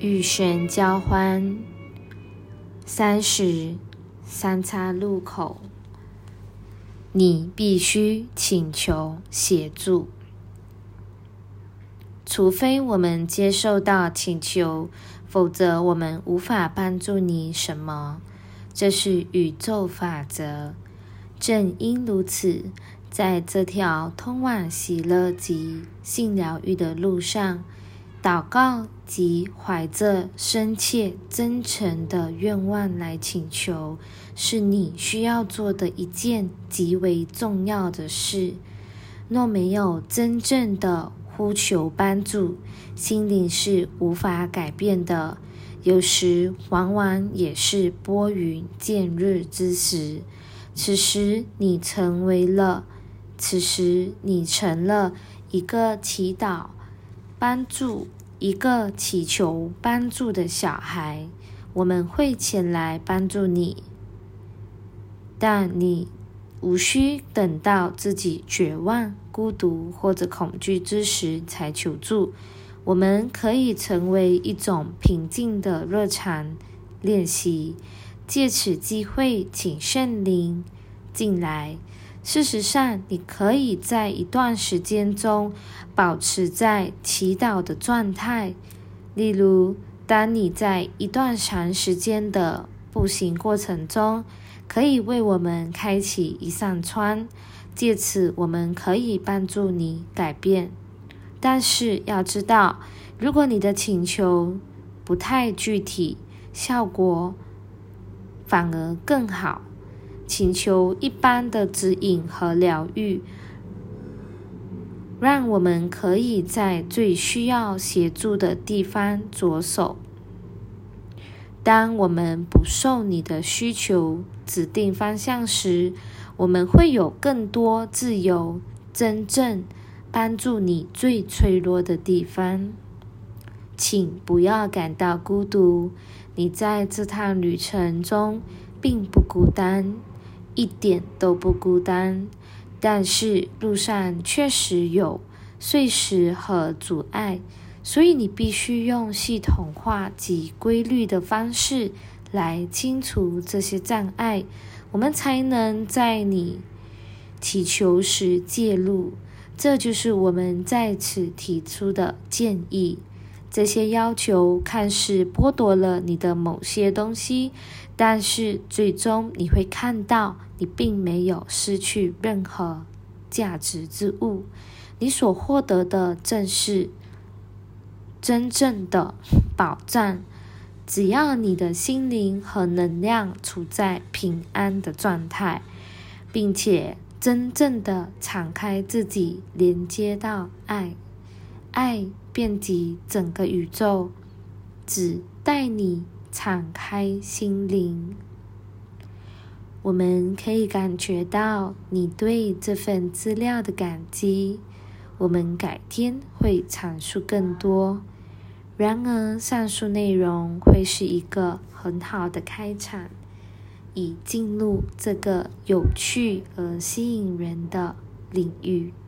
与神交欢。30三岔路口，你必须请求协助。除非我们接受到请求，否则我们无法帮助你什么。这是宇宙法则。正因如此，在这条通往喜乐及性疗愈的路上，祷告及怀着深切真诚的愿望来请求，是你需要做的一件极为重要的事。若没有真正的呼求帮助，心灵是无法改变的，有时往往也是拨云见日之时。此时你成了一个祈求帮助的小孩，我们会前来帮助你，但你无需等到自己绝望、孤独或者恐惧之时才求助。我们可以成为一种平静的日常练习，借此机会请圣灵进来。事实上，你可以在一段时间中保持在祈祷的状态，例如当你在一段长时间的步行过程中，可以为我们开启一扇窗，借此我们可以帮助你改变。但是要知道，如果你的请求不太具体，效果反而更好。请求一般的指引和疗愈，让我们可以在最需要协助的地方着手。当我们不受你的需求指定方向时，我们会有更多自由，真正帮助你最脆弱的地方。请不要感到孤独，你在这趟旅程中并不孤单，一点都不孤单，但是路上确实有碎石和阻碍，所以你必须用系统化及规律的方式来清除这些障碍，我们才能在你祈求时介入。这就是我们在此提出的建议。这些要求看似剥夺了你的某些东西，但是最终你会看到你并没有失去任何价值之物。你所获得的正是真正的保障。只要你的心灵和能量处在平安的状态，并且真正的敞开自己，连接到爱遍及整个宇宙，只待你敞开心灵。我们可以感觉到你对这份资料的感激，我们改天会阐述更多。然而，上述内容会是一个很好的开场，以进入这个有趣而吸引人的领域。